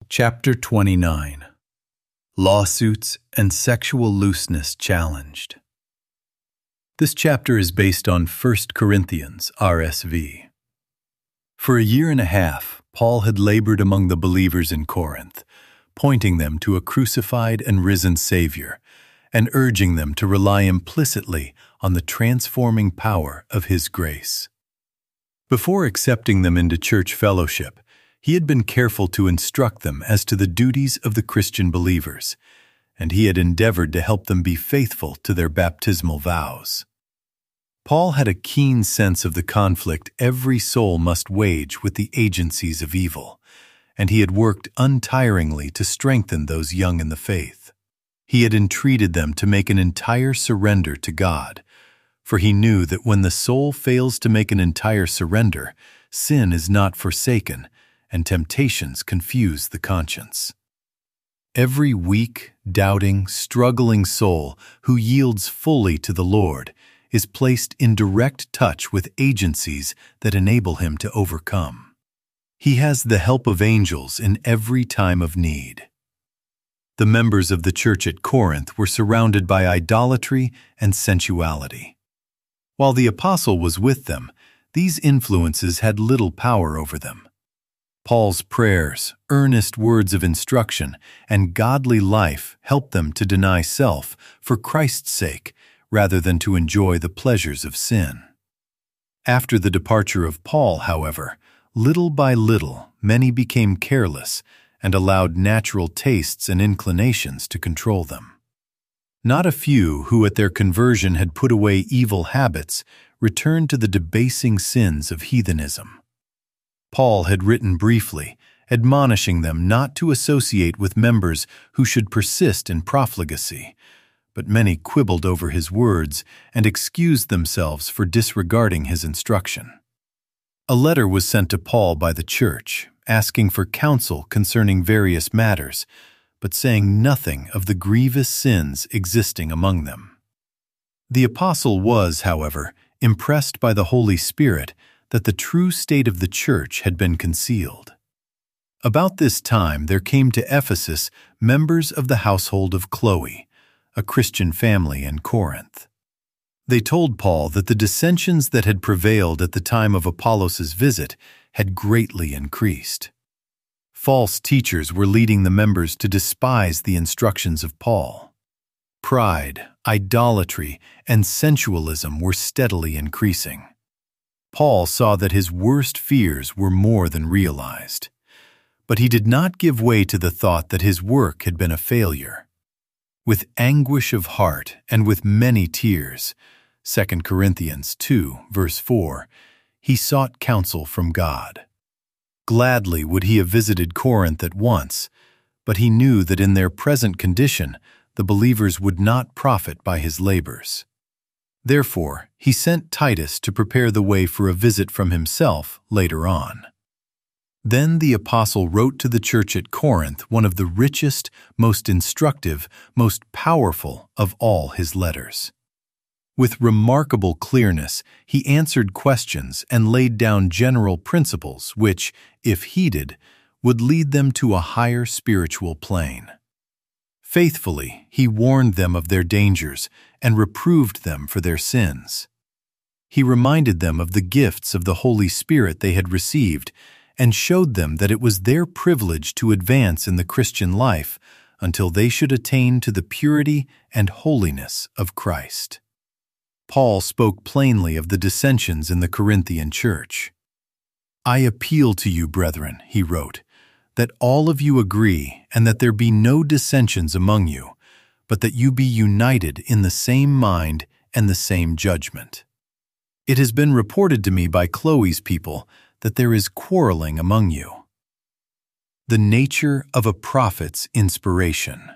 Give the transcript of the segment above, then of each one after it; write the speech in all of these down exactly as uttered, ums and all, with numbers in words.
Chapter twenty-nine. Lawsuits and Sexual Looseness Challenged. This chapter is based on First Corinthians, R S V. For a year and a half, Paul had labored among the believers in Corinth, pointing them to a crucified and risen Savior, and urging them to rely implicitly on the transforming power of His grace. Before accepting them into church fellowship, he had been careful to instruct them as to the duties of the Christian believers, and he had endeavored to help them be faithful to their baptismal vows. Paul had a keen sense of the conflict every soul must wage with the agencies of evil, and he had worked untiringly to strengthen those young in the faith. He had entreated them to make an entire surrender to God, for he knew that when the soul fails to make an entire surrender, sin is not forsaken, and temptations confuse the conscience. Every weak, doubting, struggling soul who yields fully to the Lord is placed in direct touch with agencies that enable him to overcome. He has the help of angels in every time of need. The members of the church at Corinth were surrounded by idolatry and sensuality. While the apostle was with them, these influences had little power over them. Paul's prayers, earnest words of instruction, and godly life helped them to deny self for Christ's sake rather than to enjoy the pleasures of sin. After the departure of Paul, however, little by little many became careless and allowed natural tastes and inclinations to control them. Not a few who at their conversion had put away evil habits returned to the debasing sins of heathenism. Paul had written briefly, admonishing them not to associate with members who should persist in profligacy, but many quibbled over his words and excused themselves for disregarding his instruction. A letter was sent to Paul by the church, asking for counsel concerning various matters, but saying nothing of the grievous sins existing among them. The apostle was, however, impressed by the Holy Spirit that the true state of the church had been concealed. About this time there came to Ephesus members of the household of Chloe, a Christian family in Corinth. They told Paul that the dissensions that had prevailed at the time of Apollos' visit had greatly increased. False teachers were leading the members to despise the instructions of Paul. Pride, idolatry, and sensualism were steadily increasing. Paul saw that his worst fears were more than realized, but he did not give way to the thought that his work had been a failure. With anguish of heart and with many tears, Second Corinthians two, verse four, he sought counsel from God. Gladly would he have visited Corinth at once, but he knew that in their present condition the believers would not profit by his labors. Therefore, he sent Titus to prepare the way for a visit from himself later on. Then the apostle wrote to the church at Corinth one of the richest, most instructive, most powerful of all his letters. With remarkable clearness, he answered questions and laid down general principles which, if heeded, would lead them to a higher spiritual plane. Faithfully, he warned them of their dangers and reproved them for their sins. He reminded them of the gifts of the Holy Spirit they had received and showed them that it was their privilege to advance in the Christian life until they should attain to the purity and holiness of Christ. Paul spoke plainly of the dissensions in the Corinthian church. "I appeal to you, brethren," he wrote, "that all of you agree and that there be no dissensions among you, but that you be united in the same mind and the same judgment. It has been reported to me by Chloe's people that there is quarreling among you." The nature of a prophet's inspiration.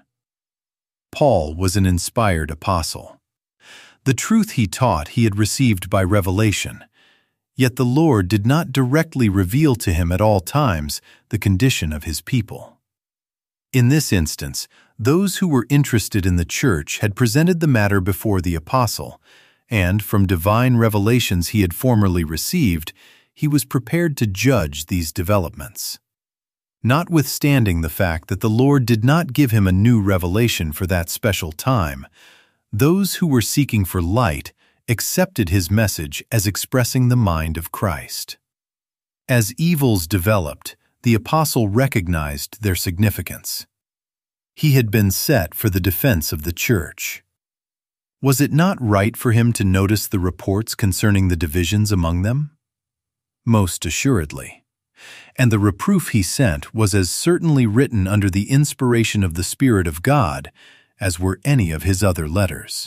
Paul was an inspired apostle. The truth he taught he had received by revelation, yet the Lord did not directly reveal to him at all times the condition of his people. In this instance, those who were interested in the church had presented the matter before the apostle, and from divine revelations he had formerly received, he was prepared to judge these developments. Notwithstanding the fact that the Lord did not give him a new revelation for that special time, those who were seeking for light accepted his message as expressing the mind of Christ. As evils developed, the apostle recognized their significance. He had been set for the defense of the church. Was it not right for him to notice the reports concerning the divisions among them? Most assuredly. And the reproof he sent was as certainly written under the inspiration of the Spirit of God as were any of his other letters.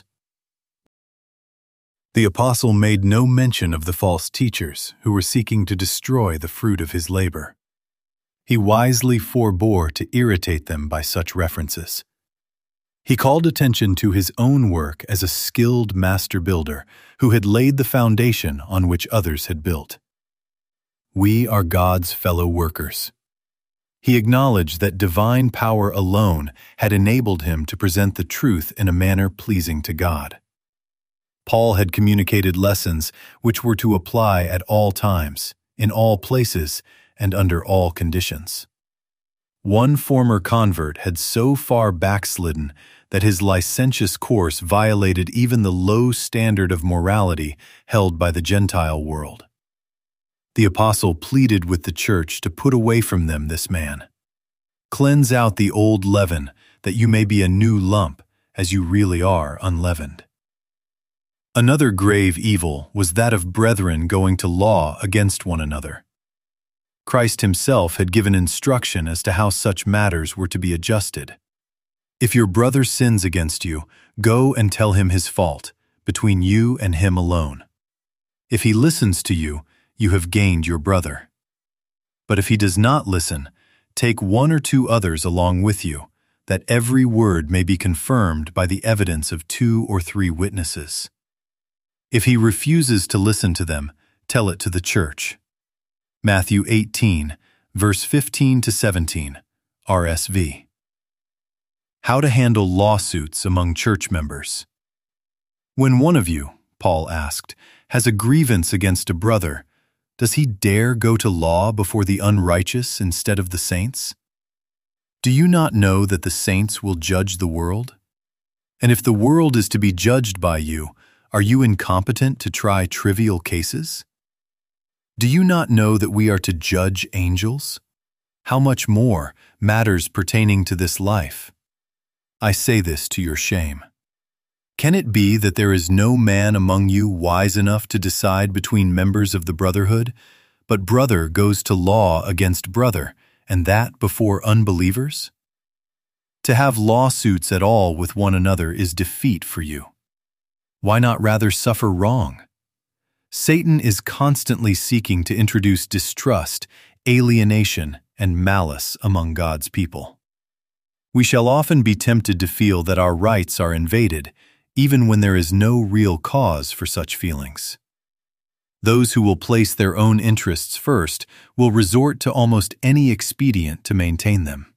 The apostle made no mention of the false teachers who were seeking to destroy the fruit of his labor. He wisely forbore to irritate them by such references. He called attention to his own work as a skilled master builder who had laid the foundation on which others had built. We are God's fellow workers. He acknowledged that divine power alone had enabled him to present the truth in a manner pleasing to God. Paul had communicated lessons which were to apply at all times, in all places, and under all conditions. One former convert had so far backslidden that his licentious course violated even the low standard of morality held by the Gentile world. The apostle pleaded with the church to put away from them this man. Cleanse out the old leaven, that you may be a new lump, as you really are unleavened. Another grave evil was that of brethren going to law against one another. Christ himself had given instruction as to how such matters were to be adjusted. If your brother sins against you, go and tell him his fault, between you and him alone. If he listens to you, you have gained your brother. But if he does not listen, take one or two others along with you, that every word may be confirmed by the evidence of two or three witnesses. If he refuses to listen to them, tell it to the church. Matthew eighteen, verse fifteen to seventeen, R S V. How to handle lawsuits among church members. When one of you, Paul asked, has a grievance against a brother, does he dare go to law before the unrighteous instead of the saints? Do you not know that the saints will judge the world? And if the world is to be judged by you, are you incompetent to try trivial cases? Do you not know that we are to judge angels? How much more matters pertaining to this life? I say this to your shame. Can it be that there is no man among you wise enough to decide between members of the brotherhood, but brother goes to law against brother, and that before unbelievers? To have lawsuits at all with one another is defeat for you. Why not rather suffer wrong? Satan is constantly seeking to introduce distrust, alienation, and malice among God's people. We shall often be tempted to feel that our rights are invaded, even when there is no real cause for such feelings. Those who will place their own interests first will resort to almost any expedient to maintain them.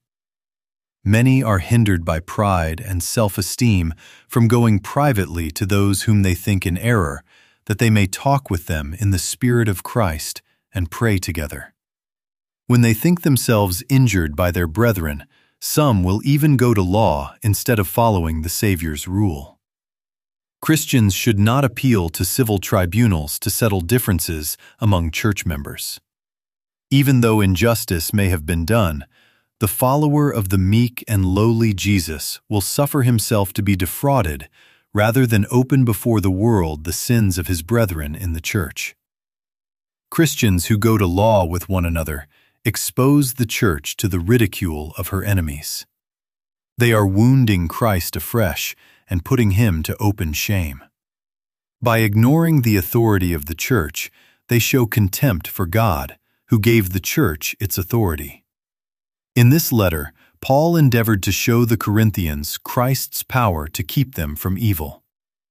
Many are hindered by pride and self-esteem from going privately to those whom they think in error, that they may talk with them in the Spirit of Christ and pray together. When they think themselves injured by their brethren, some will even go to law instead of following the Savior's rule. Christians should not appeal to civil tribunals to settle differences among church members. Even though injustice may have been done, the follower of the meek and lowly Jesus will suffer himself to be defrauded rather than open before the world the sins of his brethren in the church. Christians who go to law with one another expose the church to the ridicule of her enemies. They are wounding Christ afresh and putting him to open shame. By ignoring the authority of the church, they show contempt for God, who gave the church its authority. In this letter, Paul endeavored to show the Corinthians Christ's power to keep them from evil.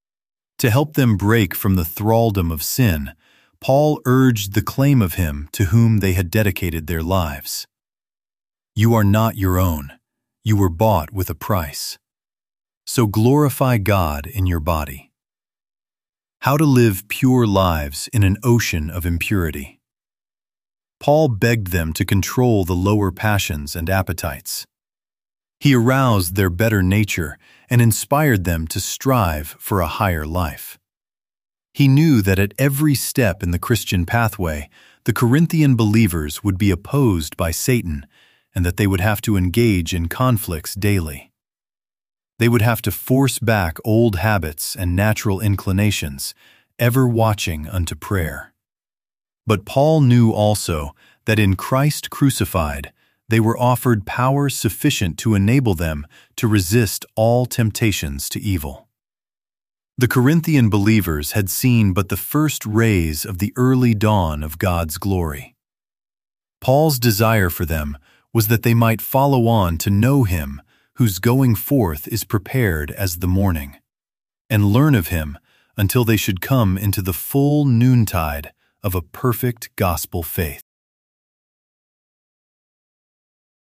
To help them break from the thraldom of sin, Paul urged the claim of him to whom they had dedicated their lives. You are not your own. You were bought with a price. So glorify God in your body. How to live pure lives in an ocean of impurity. Paul begged them to control the lower passions and appetites. He aroused their better nature and inspired them to strive for a higher life. He knew that at every step in the Christian pathway, the Corinthian believers would be opposed by Satan and that they would have to engage in conflicts daily. They would have to force back old habits and natural inclinations, ever watching unto prayer. But Paul knew also that in Christ crucified, they were offered power sufficient to enable them to resist all temptations to evil. The Corinthian believers had seen but the first rays of the early dawn of God's glory. Paul's desire for them was that they might follow on to know Him whose going forth is prepared as the morning, and learn of Him until they should come into the full noontide of a perfect gospel faith.